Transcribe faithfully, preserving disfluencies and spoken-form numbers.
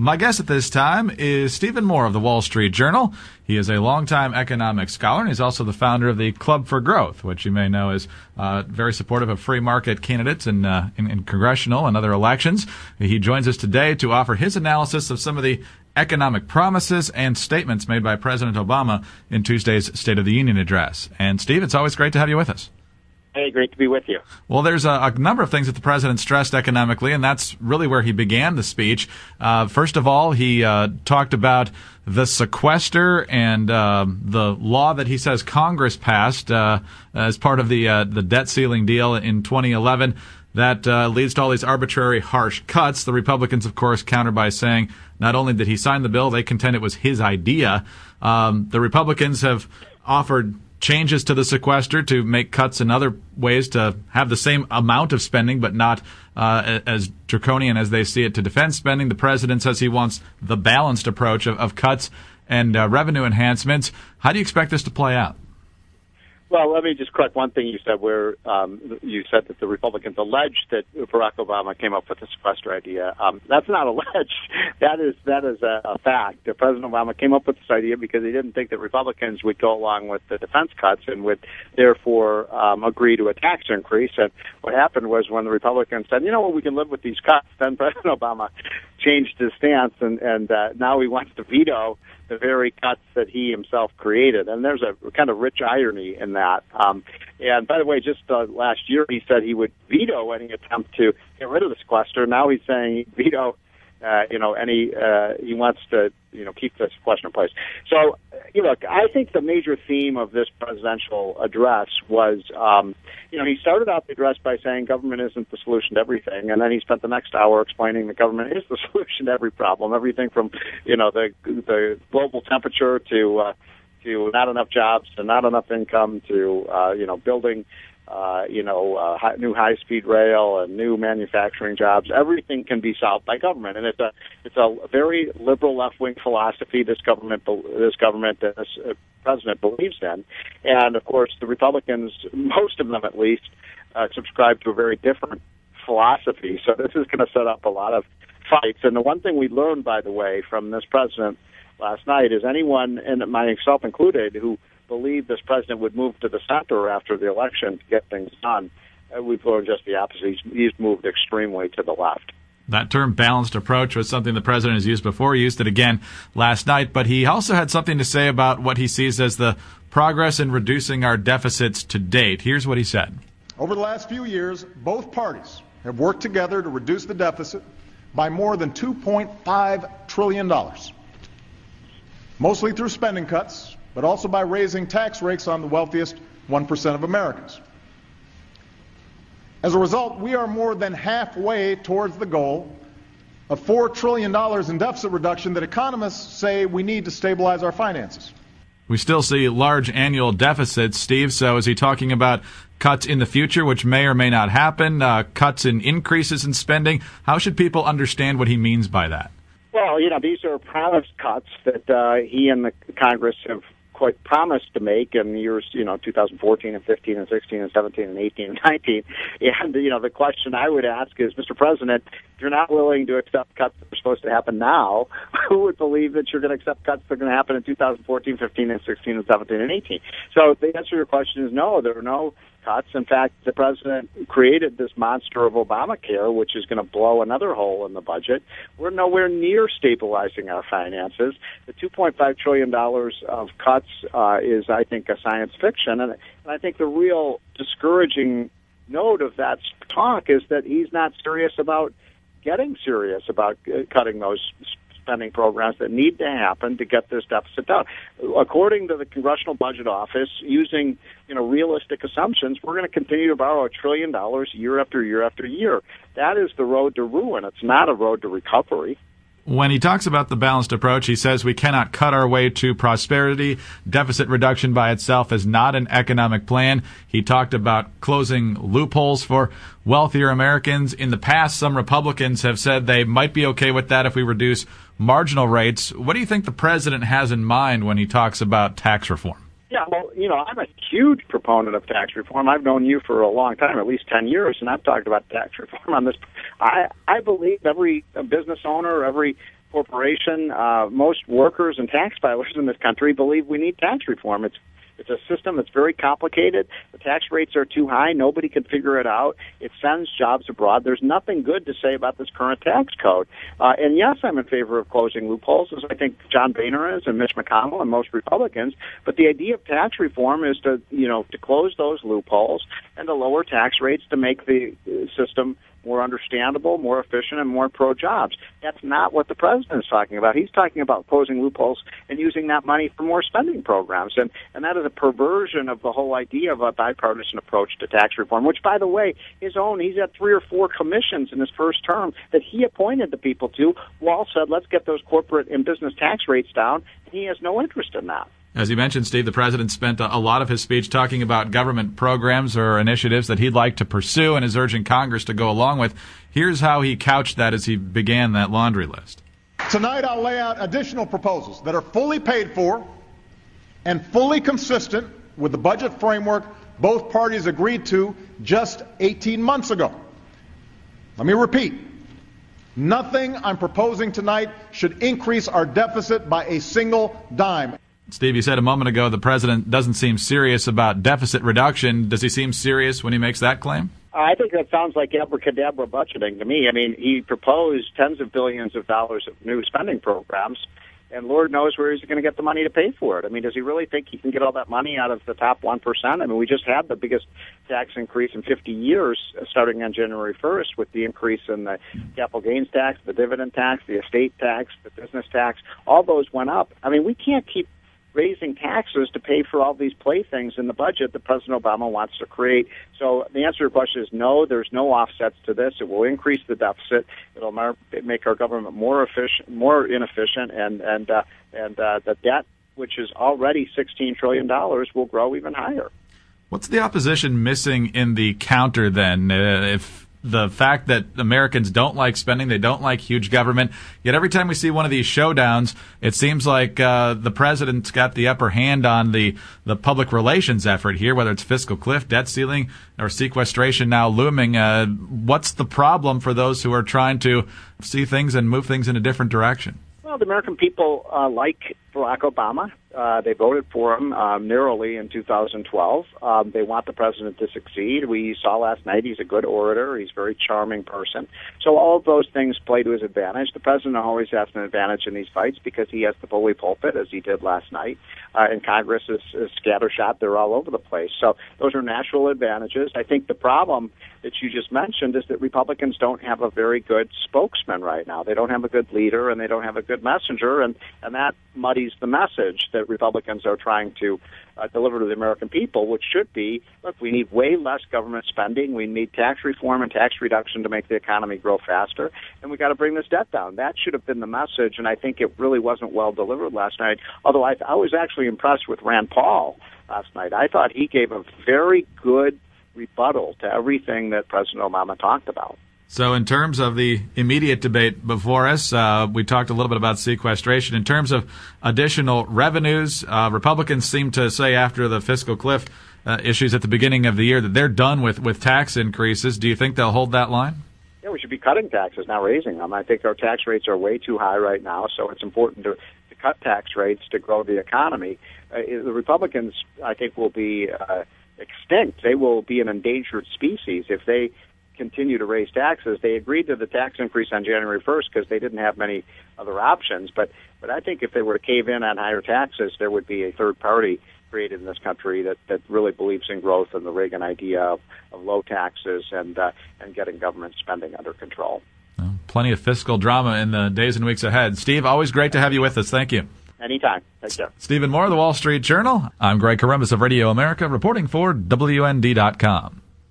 My guest at this time is Stephen Moore of the Wall Street Journal. He is a longtime economic scholar, and he's also the founder of the Club for Growth, which you may know is uh, very supportive of free market candidates in, uh, in, in congressional and other elections. He joins us today to offer his analysis of some of the economic promises and statements made by President Obama in Tuesday's State of the Union address. And, Steve, it's always great to have you with us. Hey, great to be with you. Well, there's a, a number of things that the president stressed economically, and that's really where he began the speech. Uh, first of all, he uh, talked about the sequester and uh, the law that he says Congress passed uh, as part of the uh, the debt ceiling deal in twenty eleven that uh, leads to all these arbitrary, harsh cuts. The Republicans, of course, counter by saying not only did he sign the bill, they contend it was his idea. Um, the Republicans have offered changes to the sequester to make cuts in other ways to have the same amount of spending, but not uh, as draconian as they see it to defense spending. The president says he wants the balanced approach of, of cuts and uh, revenue enhancements. How do you expect this to play out? Well, let me just correct one thing you said, where um, you said that the Republicans alleged that Barack Obama came up with the sequester idea. Um, that's not alleged. That is that is a, a fact. President Obama came up with this idea because he didn't think that Republicans would go along with the defense cuts and would therefore um, agree to a tax increase. And what happened was when the Republicans said, you know what, we can live with these cuts, then President Obama changed his stance, and, and uh, now he wants to veto the very cuts that he himself created. And there's a kind of rich irony in that. Um, and by the way, just uh, last year he said he would veto any attempt to get rid of the sequester. Now he's saying he'd veto, uh, you know, any, uh, he wants to, you know, keep the sequester in place. So, you know, look, I think the major theme of this presidential address was, um, you know, he started out the address by saying government isn't the solution to everything, and then he spent the next hour explaining that government is the solution to every problem, everything from, you know, the the global temperature to uh, to not enough jobs, to not enough income, to uh, you know, building uh, you know, uh, high, new high-speed rail and new manufacturing jobs. Everything can be solved by government, and it's a it's a very liberal left-wing philosophy this government this government and this uh, president believes in. And of course, the Republicans, most of them at least, uh, subscribe to a very different philosophy. So this is going to set up a lot of fights. And the one thing we learned, by the way, from this president last night is anyone, and myself included, who believed this president would move to the center after the election to get things done, uh, we've learned just the opposite. He's, he's moved extremely to the left. That term balanced approach was something the president has used before. He used it again last night, but he also had something to say about what he sees as the progress in reducing our deficits to date. Here's what he said. Over the last few years, both parties have worked together to reduce the deficit by more than two point five trillion dollars, mostly through spending cuts, but also by raising tax rates on the wealthiest one percent of Americans. As a result, we are more than halfway towards the goal of four trillion dollars in deficit reduction that economists say we need to stabilize our finances. We still see large annual deficits, Steve, so is he talking about cuts in the future, which may or may not happen, uh, cuts in increases in spending? How should people understand what he means by that? Well, you know, these are promised cuts that uh, he and the Congress have quite promised to make in years, you know, two thousand fourteen and fifteen and sixteen and seventeen and eighteen and nineteen. And, you know, the question I would ask is, Mister President, if you're not willing to accept cuts that are supposed to happen now, who would believe that you're going to accept cuts that are going to happen in two thousand fourteen, fifteen, and sixteen, and seventeen, and eighteen? So the answer to your question is no, there are no cuts. In fact, the president created this monster of Obamacare, which is going to blow another hole in the budget. We're nowhere near stabilizing our finances. The two point five trillion dollars of cuts uh, is, I think, a science fiction. And, and I think the real discouraging note of that talk is that he's not serious about getting serious about uh, cutting those spending programs that need to happen to get this deficit down. According to the Congressional Budget Office, using, you know, realistic assumptions, we're going to continue to borrow a trillion dollars year after year after year. That is the road to ruin. It's not a road to recovery. When he talks about the balanced approach, he says we cannot cut our way to prosperity. Deficit reduction by itself is not an economic plan. He talked about closing loopholes for wealthier Americans. In the past, some Republicans have said they might be okay with that if we reduce marginal rates. What do you think the president has in mind when he talks about tax reform? Yeah, well, you know, I'm a huge proponent of tax reform. I've known you for a long time, at least ten years, and I've talked about tax reform on this. I, I believe every business owner, every corporation, uh, most workers and tax filers in this country believe we need tax reform. It's It's a system that's very complicated. The tax rates are too high. Nobody can figure it out. It sends jobs abroad. There's nothing good to say about this current tax code. Uh, and yes, I'm in favor of closing loopholes, as I think John Boehner is and Mitch McConnell and most Republicans. But the idea of tax reform is to, you know, to close those loopholes and to lower tax rates to make the system more understandable, more efficient, and more pro-jobs. That's not what the president is talking about. He's talking about closing loopholes and using that money for more spending programs. And, and that is a perversion of the whole idea of a bipartisan approach to tax reform, which, by the way, his own, he's had three or four commissions in his first term that he appointed the people to. Wall said, let's get those corporate and business tax rates down, and he has no interest in that. As you mentioned, Steve, the president spent a lot of his speech talking about government programs or initiatives that he'd like to pursue and is urging Congress to go along with. Here's how he couched that as he began that laundry list. Tonight I'll lay out additional proposals that are fully paid for and fully consistent with the budget framework both parties agreed to just eighteen months ago. Let me repeat. Nothing I'm proposing tonight should increase our deficit by a single dime. Steve, you said a moment ago the president doesn't seem serious about deficit reduction. Does he seem serious when he makes that claim? I think that sounds like abracadabra budgeting to me. I mean, he proposed tens of billions of dollars of new spending programs, and Lord knows where he's going to get the money to pay for it. I mean, does he really think he can get all that money out of the top one percent? I mean, we just had the biggest tax increase in fifty years starting on January first with the increase in the capital gains tax, the dividend tax, the estate tax, the business tax. All those went up. I mean, we can't keep raising taxes to pay for all these playthings in the budget that President Obama wants to create. So the answer to your question is no, there's no offsets to this. It will increase the deficit. It'll make our government more efficient, more inefficient, and and uh, and uh, the debt, which is already sixteen trillion dollars, will grow even higher. What's the opposition missing in the counter then? Uh, if the fact that Americans don't like spending, they don't like huge government, yet every time we see one of these showdowns, it seems like uh, the president's got the upper hand on the, the public relations effort here, whether it's fiscal cliff, debt ceiling, or sequestration now looming. Uh, what's the problem for those who are trying to see things and move things in a different direction? Well, the American people uh, like Barack Obama. Uh, they voted for him um, narrowly in two thousand twelve. Um, they want the president to succeed. We saw last night he's a good orator. He's a very charming person. So all of those things play to his advantage. The president always has an advantage in these fights because he has the bully pulpit, as he did last night. Uh, and Congress is, is scattershot. They're all over the place. So those are natural advantages. I think the problem that you just mentioned is that Republicans don't have a very good spokesman right now. They don't have a good leader, and they don't have a good messenger, and, and that muddies the message that Republicans are trying to uh, deliver to the American people, which should be, look, we need way less government spending. We need tax reform and tax reduction to make the economy grow faster, and we got to bring this debt down. That should have been the message, and I think it really wasn't well delivered last night, although I, I was actually impressed with Rand Paul last night. I thought he gave a very good rebuttal to everything that President Obama talked about. So in terms of the immediate debate before us, uh, we talked a little bit about sequestration. In terms of additional revenues, uh, Republicans seem to say after the fiscal cliff uh, issues at the beginning of the year that they're done with, with tax increases. Do you think they'll hold that line? Yeah, we should be cutting taxes, not raising them. I think our tax rates are way too high right now, so it's important to, to cut tax rates to grow the economy. Uh, the Republicans, I think, will be uh, extinct. They will be an endangered species if they continue to raise taxes. They agreed to the tax increase on January first because they didn't have many other options. But but I think if they were to cave in on higher taxes, there would be a third party created in this country that, that really believes in growth and the Reagan idea of, of low taxes and uh, and getting government spending under control. Well, plenty of fiscal drama in the days and weeks ahead. Steve, always great to have you with us. Thank you. Anytime. Take care. Stephen Moore, The Wall Street Journal. I'm Greg Corombos of Radio America, reporting for W N D dot com.